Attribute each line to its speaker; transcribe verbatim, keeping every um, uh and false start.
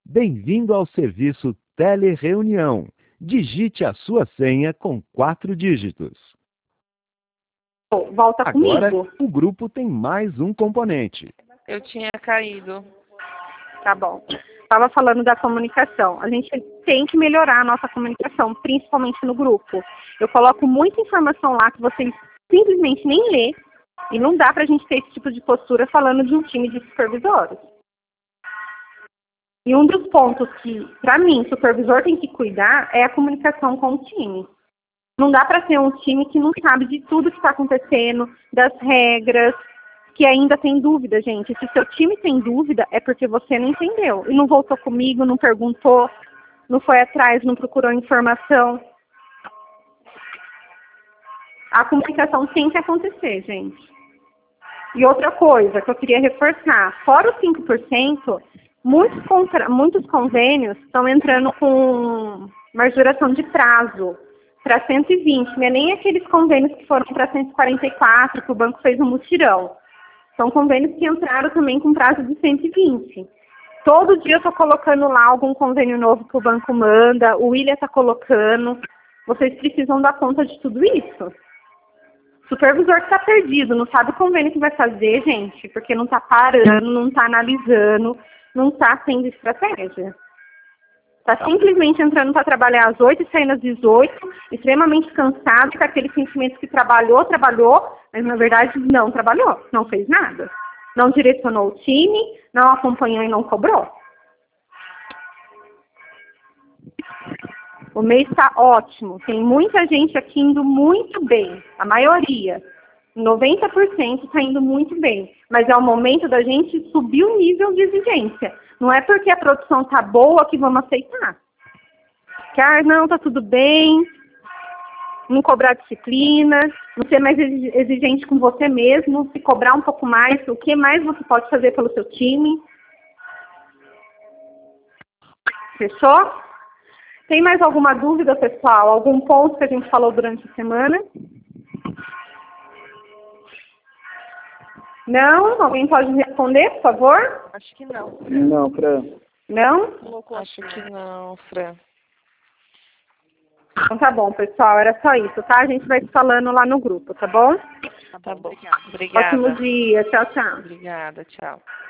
Speaker 1: Bem-vindo ao serviço Telereunião. Digite a sua senha com quatro dígitos.
Speaker 2: Volta
Speaker 1: Agora,
Speaker 2: comigo.
Speaker 1: o grupo tem mais um componente.
Speaker 3: Eu tinha caído.
Speaker 2: Tá bom. Estava falando da comunicação. A gente tem que melhorar a nossa comunicação, principalmente no grupo. Eu coloco muita informação lá que vocês simplesmente nem lê, e não dá para a gente ter esse tipo de postura falando de um time de supervisores. E um dos pontos que, para mim, o supervisor tem que cuidar é a comunicação com o time. Não dá para ser um time que não sabe de tudo que está acontecendo, das regras, que ainda tem dúvida, gente. Se seu time tem dúvida, é porque você não entendeu. E não voltou comigo, não perguntou, não foi atrás, não procurou informação. A comunicação tem que acontecer, gente. E outra coisa que eu queria reforçar, fora os cinco por cento, muitos, contra... muitos convênios estão entrando com majoração de prazo para cento e vinte, não é nem aqueles convênios que foram para cento e quarenta e quatro, que o banco fez um mutirão. São convênios que entraram também com prazo de cento e vinte. Todo dia eu estou colocando lá algum convênio novo que o banco manda, o William está colocando. Vocês precisam dar conta de tudo isso. Supervisor que está perdido, não sabe o convênio que vai fazer, gente, porque não está parando, não está analisando, não está tendo estratégia. Está simplesmente entrando para trabalhar às oito e saindo às dezoito, extremamente cansado, com aquele sentimento que trabalhou, trabalhou, mas na verdade não trabalhou, não fez nada. Não direcionou o time, não acompanhou e não cobrou. O mês está ótimo, tem muita gente aqui indo muito bem, a maioria, noventa por cento está indo muito bem, mas é o momento da gente subir o nível de exigência. Não é porque a produção está boa que vamos aceitar. Que, ah, não, está tudo bem, não cobrar disciplina, não ser mais exigente com você mesmo, se cobrar um pouco mais, o que mais você pode fazer pelo seu time. Fechou? Tem mais alguma dúvida, pessoal? Algum ponto que a gente falou durante a semana? Não? Alguém pode responder, por favor?
Speaker 3: Acho que não.
Speaker 4: Não, Fran.
Speaker 2: Não?
Speaker 3: Acho que não, Fran.
Speaker 2: Então tá bom, pessoal. Era só isso, tá? A gente vai se falando lá no grupo, tá bom?
Speaker 3: Tá bom. Obrigada.
Speaker 2: Ótimo dia. Tchau, tchau.
Speaker 3: Obrigada, tchau.